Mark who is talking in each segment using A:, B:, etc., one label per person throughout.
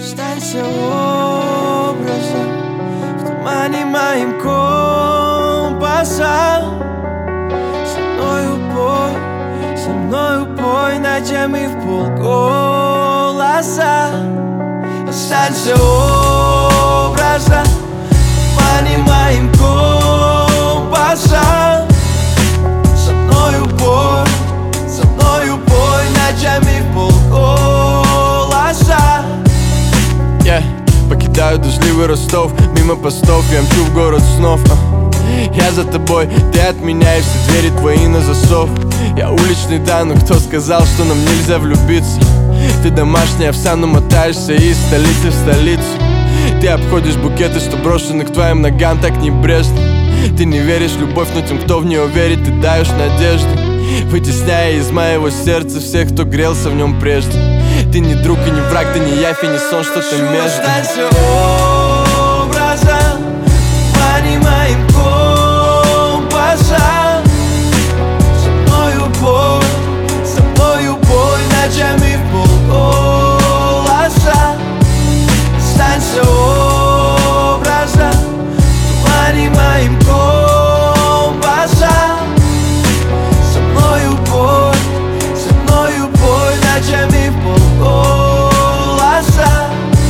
A: Останься образом в тумане моим компаса. Со мною пой ночами в полголоса. Останься образом в тумане моим компаса. Со мною пой ночами в полголоса.
B: Покидаю дождливый Ростов, мимо постов я мчу в город снов. Я за тобой, ты от меня, и все двери твои на засов. Я уличный, да, но кто сказал, что нам нельзя влюбиться? Ты домашняя овса, но мотаешься из столицы в столицу. Ты обходишь букеты, что брошены к твоим ногам так небрежно. Ты не веришь в любовь, но тем, кто в нее верит, ты даешь надежду, вытесняя из моего сердца всех, кто грелся в нем прежде. Ты не друг и не враг, ты не явь и не сон, что-то между.
A: Останься образом в тумане моим компаса. Со мною пой ночами в полголоса. Останься образом в тумане моим компаса. Со мною пой ночами в полголоса.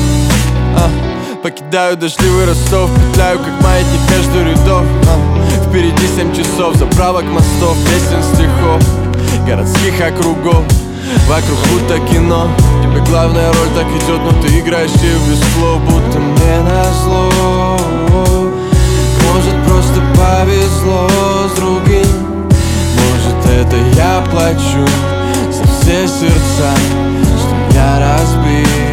B: Покидаю дождливый Ростов, петляю как маятник между рядов. Впереди 7 часов, заправок мостов, песен, стихов, городских округов. Вокруг будто кино, тебе главная роль так идет, но ты играешь ее без слов, будто мне назло. Может, просто повезло с другим, может, это я плачу за все сердца, что я разбил.